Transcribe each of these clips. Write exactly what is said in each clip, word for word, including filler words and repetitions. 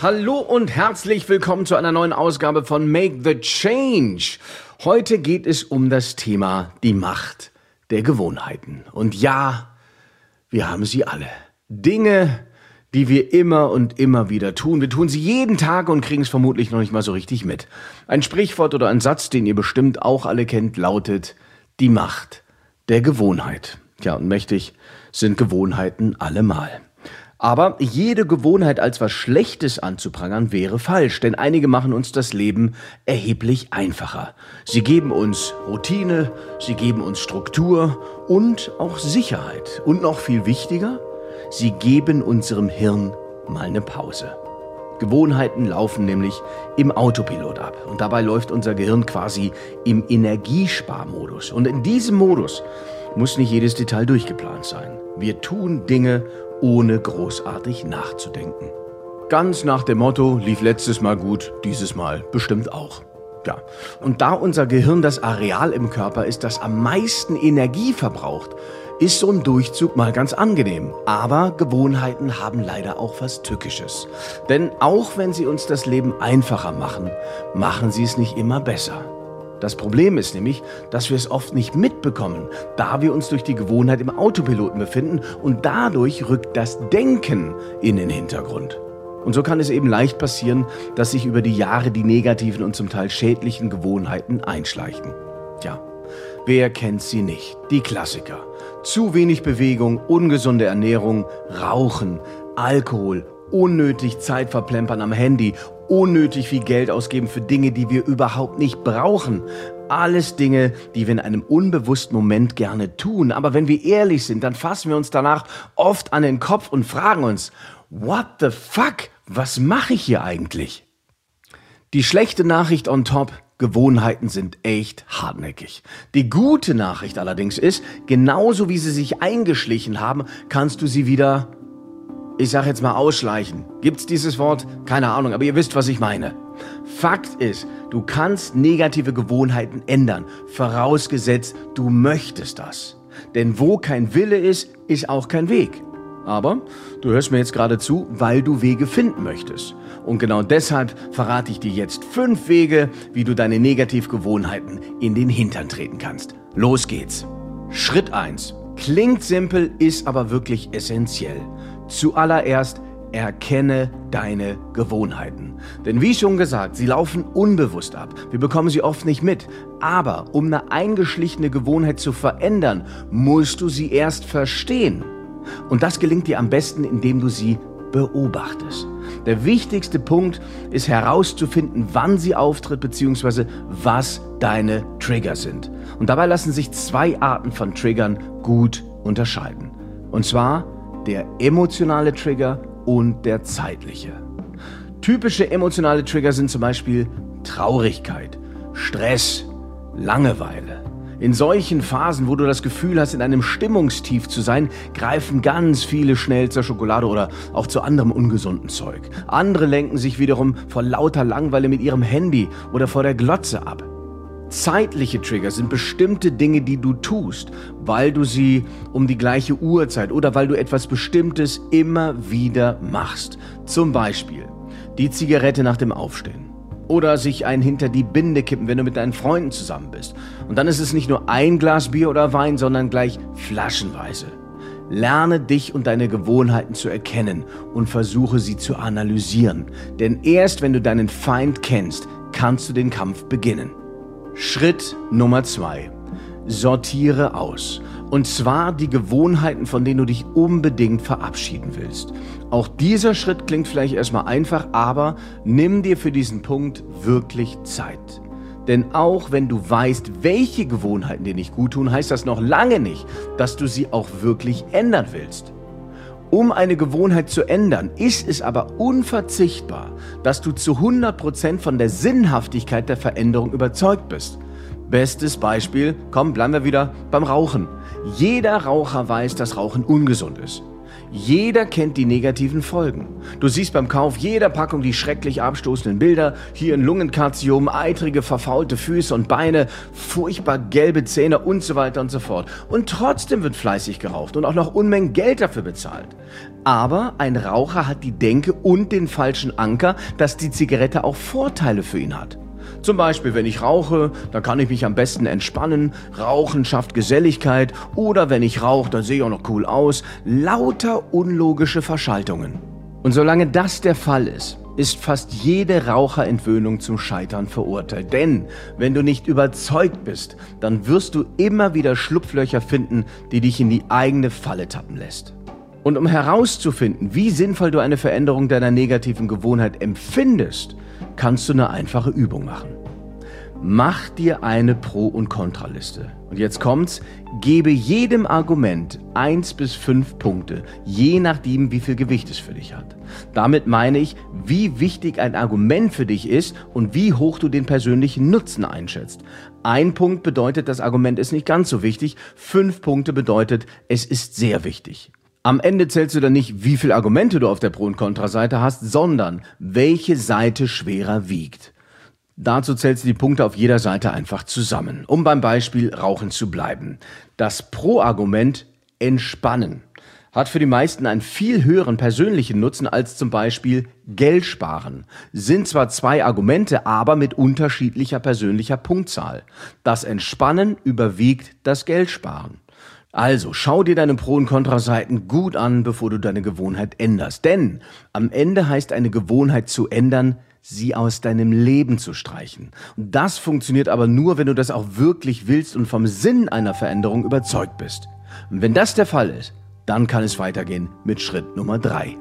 Hallo und herzlich willkommen zu einer neuen Ausgabe von Make the Change. Heute geht es um das Thema die Macht der Gewohnheiten. Und ja, wir haben sie alle. Dinge, die wir immer und immer wieder tun. Wir tun sie jeden Tag und kriegen es vermutlich noch nicht mal so richtig mit. Ein Sprichwort oder ein Satz, den ihr bestimmt auch alle kennt, lautet die Macht der Gewohnheit. Ja, und mächtig sind Gewohnheiten allemal. Aber jede Gewohnheit als was Schlechtes anzuprangern wäre falsch, denn einige machen uns das Leben erheblich einfacher. Sie geben uns Routine, sie geben uns Struktur und auch Sicherheit. Und noch viel wichtiger, sie geben unserem Hirn mal eine Pause. Gewohnheiten laufen nämlich im Autopilot ab und dabei läuft unser Gehirn quasi im Energiesparmodus. Und in diesem Modus muss nicht jedes Detail durchgeplant sein. Wir tun Dinge, ohne großartig nachzudenken. Ganz nach dem Motto, lief letztes Mal gut, dieses Mal bestimmt auch. Ja, und da unser Gehirn das Areal im Körper ist, das am meisten Energie verbraucht, ist so ein Durchzug mal ganz angenehm. Aber Gewohnheiten haben leider auch was Tückisches. Denn auch wenn sie uns das Leben einfacher machen, machen sie es nicht immer besser. Das Problem ist nämlich, dass wir es oft nicht mitbekommen, da wir uns durch die Gewohnheit im Autopiloten befinden und dadurch rückt das Denken in den Hintergrund. Und so kann es eben leicht passieren, dass sich über die Jahre die negativen und zum Teil schädlichen Gewohnheiten einschleichen. Tja, wer kennt sie nicht? Die Klassiker. Zu wenig Bewegung, ungesunde Ernährung, Rauchen, Alkohol, unnötig Zeit verplempern am Handy, unnötig viel Geld ausgeben für Dinge, die wir überhaupt nicht brauchen. Alles Dinge, die wir in einem unbewussten Moment gerne tun. Aber wenn wir ehrlich sind, dann fassen wir uns danach oft an den Kopf und fragen uns, what the fuck, was mache ich hier eigentlich? Die schlechte Nachricht on top: Gewohnheiten sind echt hartnäckig. Die gute Nachricht allerdings ist, genauso wie sie sich eingeschlichen haben, kannst du sie wieder, ich sag jetzt mal, ausschleichen. Gibt's dieses Wort? Keine Ahnung, aber ihr wisst, was ich meine. Fakt ist, du kannst negative Gewohnheiten ändern, vorausgesetzt, du möchtest das. Denn wo kein Wille ist, ist auch kein Weg. Aber du hörst mir jetzt gerade zu, weil du Wege finden möchtest. Und genau deshalb verrate ich dir jetzt fünf Wege, wie du deine Negativgewohnheiten in den Hintern treten kannst. Los geht's. Schritt eins. Klingt simpel, ist aber wirklich essentiell. Zuallererst erkenne deine Gewohnheiten. Denn wie schon gesagt, sie laufen unbewusst ab. Wir bekommen sie oft nicht mit. Aber um eine eingeschlichene Gewohnheit zu verändern, musst du sie erst verstehen. Und das gelingt dir am besten, indem du sie beobachtest. Der wichtigste Punkt ist herauszufinden, wann sie auftritt bzw. was deine Trigger sind. Und dabei lassen sich zwei Arten von Triggern gut unterscheiden. Und zwar der emotionale Trigger und der zeitliche. Typische emotionale Trigger sind zum Beispiel Traurigkeit, Stress, Langeweile. In solchen Phasen, wo du das Gefühl hast, in einem Stimmungstief zu sein, greifen ganz viele schnell zur Schokolade oder auch zu anderem ungesunden Zeug. Andere lenken sich wiederum vor lauter Langeweile mit ihrem Handy oder vor der Glotze ab. Zeitliche Trigger sind bestimmte Dinge, die du tust, weil du sie um die gleiche Uhrzeit oder weil du etwas Bestimmtes immer wieder machst. Zum Beispiel die Zigarette nach dem Aufstehen. Oder sich ein hinter die Binde kippen, wenn du mit deinen Freunden zusammen bist. Und dann ist es nicht nur ein Glas Bier oder Wein, sondern gleich flaschenweise. Lerne dich und deine Gewohnheiten zu erkennen und versuche sie zu analysieren. Denn erst wenn du deinen Feind kennst, kannst du den Kampf beginnen. Schritt Nummer zwei. Sortiere aus. Und zwar die Gewohnheiten, von denen du dich unbedingt verabschieden willst. Auch dieser Schritt klingt vielleicht erstmal einfach, aber nimm dir für diesen Punkt wirklich Zeit. Denn auch wenn du weißt, welche Gewohnheiten dir nicht gut tun, heißt das noch lange nicht, dass du sie auch wirklich ändern willst. Um eine Gewohnheit zu ändern, ist es aber unverzichtbar, dass du zu hundert Prozent von der Sinnhaftigkeit der Veränderung überzeugt bist. Bestes Beispiel, komm, bleiben wir wieder beim Rauchen. Jeder Raucher weiß, dass Rauchen ungesund ist. Jeder kennt die negativen Folgen. Du siehst beim Kauf jeder Packung die schrecklich abstoßenden Bilder, hier ein Lungenkarzinom, eitrige, verfaulte Füße und Beine, furchtbar gelbe Zähne und so weiter und so fort. Und trotzdem wird fleißig geraucht und auch noch Unmengen Geld dafür bezahlt. Aber ein Raucher hat die Denke und den falschen Anker, dass die Zigarette auch Vorteile für ihn hat. Zum Beispiel, wenn ich rauche, dann kann ich mich am besten entspannen, Rauchen schafft Geselligkeit oder wenn ich rauche, dann sehe ich auch noch cool aus. Lauter unlogische Verschaltungen. Und solange das der Fall ist, ist fast jede Raucherentwöhnung zum Scheitern verurteilt. Denn wenn du nicht überzeugt bist, dann wirst du immer wieder Schlupflöcher finden, die dich in die eigene Falle tappen lässt. Und um herauszufinden, wie sinnvoll du eine Veränderung deiner negativen Gewohnheit empfindest, kannst du eine einfache Übung machen. Mach dir eine Pro- und Kontraliste. Und jetzt kommt's, gebe jedem Argument eins bis fünf Punkte, je nachdem, wie viel Gewicht es für dich hat. Damit meine ich, wie wichtig ein Argument für dich ist und wie hoch du den persönlichen Nutzen einschätzt. Ein Punkt bedeutet, das Argument ist nicht ganz so wichtig, fünf Punkte bedeutet, es ist sehr wichtig. Am Ende zählst du dann nicht, wie viele Argumente du auf der Pro- und Kontraseite hast, sondern welche Seite schwerer wiegt. Dazu zählst du die Punkte auf jeder Seite einfach zusammen, um beim Beispiel Rauchen zu bleiben. Das Pro-Argument Entspannen hat für die meisten einen viel höheren persönlichen Nutzen als zum Beispiel Geld sparen. Sind zwar zwei Argumente, aber mit unterschiedlicher persönlicher Punktzahl. Das Entspannen überwiegt das Geld sparen. Also, schau dir deine Pro- und Kontraseiten gut an, bevor du deine Gewohnheit änderst. Denn am Ende heißt eine Gewohnheit zu ändern, sie aus deinem Leben zu streichen. Und das funktioniert aber nur, wenn du das auch wirklich willst und vom Sinn einer Veränderung überzeugt bist. Und wenn das der Fall ist, dann kann es weitergehen mit Schritt Nummer drei.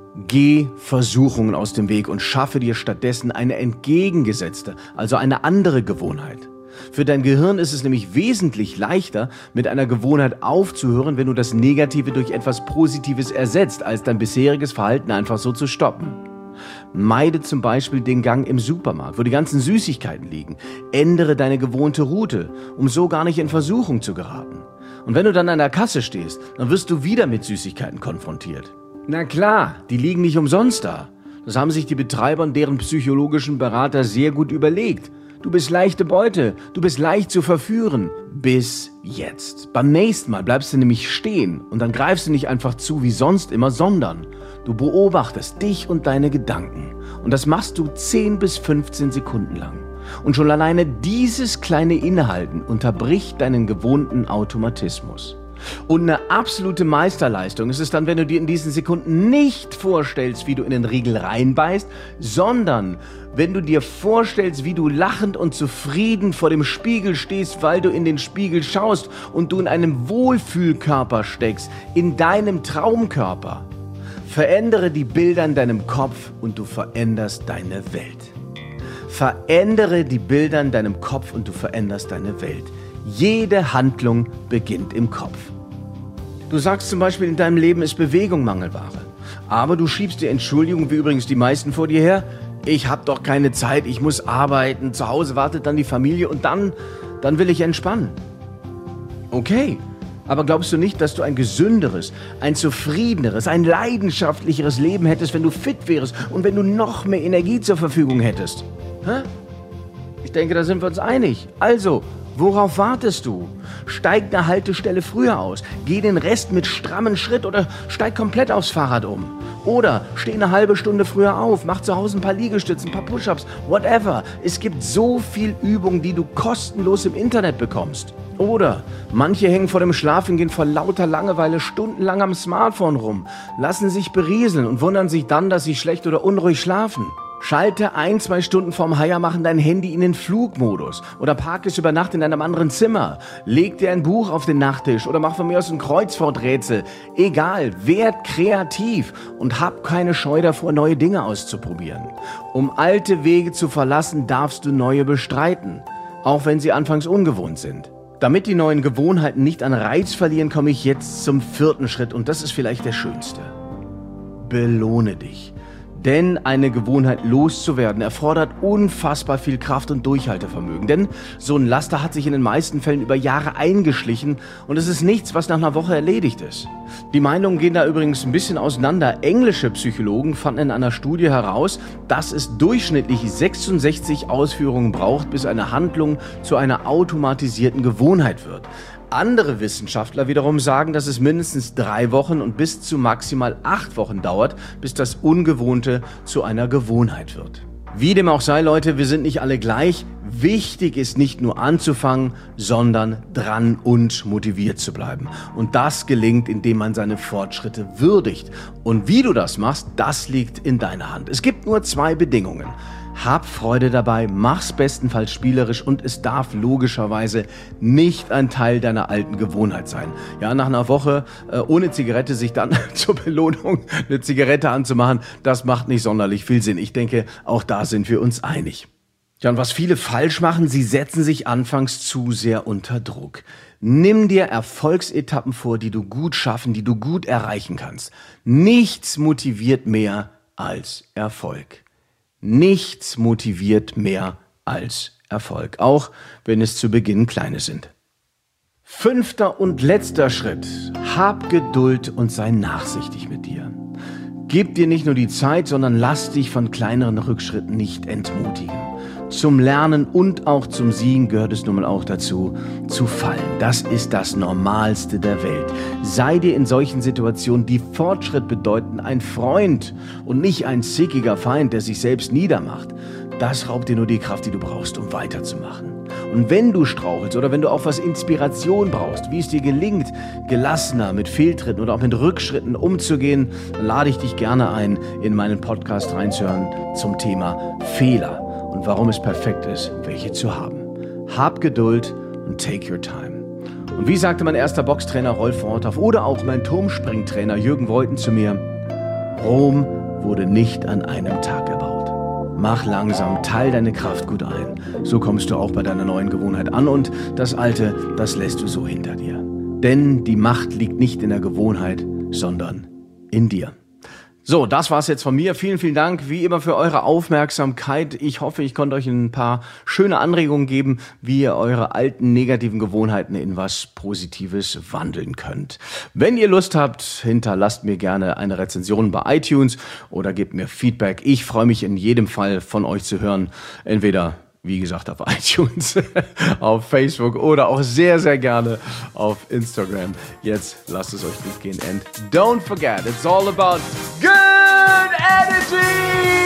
Geh Versuchungen aus dem Weg und schaffe dir stattdessen eine entgegengesetzte, also eine andere Gewohnheit. Für dein Gehirn ist es nämlich wesentlich leichter, mit einer Gewohnheit aufzuhören, wenn du das Negative durch etwas Positives ersetzt, als dein bisheriges Verhalten einfach so zu stoppen. Meide zum Beispiel den Gang im Supermarkt, wo die ganzen Süßigkeiten liegen. Ändere deine gewohnte Route, um so gar nicht in Versuchung zu geraten. Und wenn du dann an der Kasse stehst, dann wirst du wieder mit Süßigkeiten konfrontiert. Na klar, die liegen nicht umsonst da. Das haben sich die Betreiber und deren psychologischen Berater sehr gut überlegt. Du bist leichte Beute, du bist leicht zu verführen. Bis jetzt. Beim nächsten Mal bleibst du nämlich stehen und dann greifst du nicht einfach zu wie sonst immer, sondern du beobachtest dich und deine Gedanken. Und das machst du zehn bis fünfzehn Sekunden lang. Und schon alleine dieses kleine Innehalten unterbricht deinen gewohnten Automatismus. Und eine absolute Meisterleistung ist es dann, wenn du dir in diesen Sekunden nicht vorstellst, wie du in den Riegel reinbeißt, sondern wenn du dir vorstellst, wie du lachend und zufrieden vor dem Spiegel stehst, weil du in den Spiegel schaust und du in einem Wohlfühlkörper steckst, in deinem Traumkörper. Verändere die Bilder in deinem Kopf und du veränderst deine Welt. Verändere die Bilder in deinem Kopf und du veränderst deine Welt. Jede Handlung beginnt im Kopf. Du sagst zum Beispiel, in deinem Leben ist Bewegung Mangelware. Aber du schiebst die Entschuldigung, wie übrigens die meisten vor dir her, ich habe doch keine Zeit, ich muss arbeiten, zu Hause wartet dann die Familie und dann, dann will ich entspannen. Okay, aber glaubst du nicht, dass du ein gesünderes, ein zufriedeneres, ein leidenschaftlicheres Leben hättest, wenn du fit wärst und wenn du noch mehr Energie zur Verfügung hättest? Hä? Ich denke, da sind wir uns einig. Also, worauf wartest du? Steig eine Haltestelle früher aus, geh den Rest mit strammem Schritt oder steig komplett aufs Fahrrad um. Oder steh eine halbe Stunde früher auf, mach zu Hause ein paar Liegestützen, ein paar Push-Ups, whatever. Es gibt so viel Übung, die du kostenlos im Internet bekommst. Oder manche hängen vor dem Schlafengehen vor lauter Langeweile stundenlang am Smartphone rum, lassen sich berieseln und wundern sich dann, dass sie schlecht oder unruhig schlafen. Schalte ein, zwei Stunden vorm Heiermachen dein Handy in den Flugmodus oder park es über Nacht in einem anderen Zimmer. Leg dir ein Buch auf den Nachttisch oder mach von mir aus ein Kreuzworträtsel. Egal, werd kreativ und hab keine Scheu davor, neue Dinge auszuprobieren. Um alte Wege zu verlassen, darfst du neue bestreiten, auch wenn sie anfangs ungewohnt sind. Damit die neuen Gewohnheiten nicht an Reiz verlieren, komme ich jetzt zum vierten Schritt und das ist vielleicht der schönste. Belohne dich. Denn eine Gewohnheit loszuwerden erfordert unfassbar viel Kraft und Durchhaltevermögen. Denn so ein Laster hat sich in den meisten Fällen über Jahre eingeschlichen und es ist nichts, was nach einer Woche erledigt ist. Die Meinungen gehen da übrigens ein bisschen auseinander. Englische Psychologen fanden in einer Studie heraus, dass es durchschnittlich sechsundsechzig Ausführungen braucht, bis eine Handlung zu einer automatisierten Gewohnheit wird. Andere Wissenschaftler wiederum sagen, dass es mindestens drei Wochen und bis zu maximal acht Wochen dauert, bis das Ungewohnte zu einer Gewohnheit wird. Wie dem auch sei, Leute, wir sind nicht alle gleich. Wichtig ist nicht nur anzufangen, sondern dran und motiviert zu bleiben. Und das gelingt, indem man seine Fortschritte würdigt. Und wie du das machst, das liegt in deiner Hand. Es gibt nur zwei Bedingungen. Hab Freude dabei, mach's bestenfalls spielerisch und es darf logischerweise nicht ein Teil deiner alten Gewohnheit sein. Ja, nach einer Woche äh, ohne Zigarette sich dann zur Belohnung eine Zigarette anzumachen, das macht nicht sonderlich viel Sinn. Ich denke, auch da sind wir uns einig. Ja, und was viele falsch machen, sie setzen sich anfangs zu sehr unter Druck. Nimm dir Erfolgsetappen vor, die du gut schaffen, die du gut erreichen kannst. Nichts motiviert mehr als Erfolg. Nichts motiviert mehr als Erfolg, auch wenn es zu Beginn kleine sind. Fünfter und letzter Schritt. Hab Geduld und sei nachsichtig mit dir. Gib dir nicht nur die Zeit, sondern lass dich von kleineren Rückschritten nicht entmutigen. Zum Lernen und auch zum Siegen gehört es nun mal auch dazu, zu fallen. Das ist das Normalste der Welt. Sei dir in solchen Situationen, die Fortschritt bedeuten, ein Freund und nicht ein zickiger Feind, der sich selbst niedermacht. Das raubt dir nur die Kraft, die du brauchst, um weiterzumachen. Und wenn du strauchelst oder wenn du auch was Inspiration brauchst, wie es dir gelingt, gelassener mit Fehltritten oder auch mit Rückschritten umzugehen, dann lade ich dich gerne ein, in meinen Podcast reinzuhören zum Thema Fehler. Und warum es perfekt ist, welche zu haben. Hab Geduld und take your time. Und wie sagte mein erster Boxtrainer Rolf Worthoff oder auch mein Turmspringtrainer Jürgen Woyten zu mir, Rom wurde nicht an einem Tag gebaut. Mach langsam, teil deine Kraft gut ein. So kommst du auch bei deiner neuen Gewohnheit an und das Alte, das lässt du so hinter dir. Denn die Macht liegt nicht in der Gewohnheit, sondern in dir. So, das war's jetzt von mir. Vielen, vielen Dank wie immer für eure Aufmerksamkeit. Ich hoffe, ich konnte euch ein paar schöne Anregungen geben, wie ihr eure alten negativen Gewohnheiten in was Positives wandeln könnt. Wenn ihr Lust habt, hinterlasst mir gerne eine Rezension bei iTunes oder gebt mir Feedback. Ich freue mich in jedem Fall von euch zu hören. Entweder wie gesagt, auf iTunes, auf Facebook oder auch sehr, sehr gerne auf Instagram. Jetzt lasst es euch gut gehen and don't forget, it's all about good energy!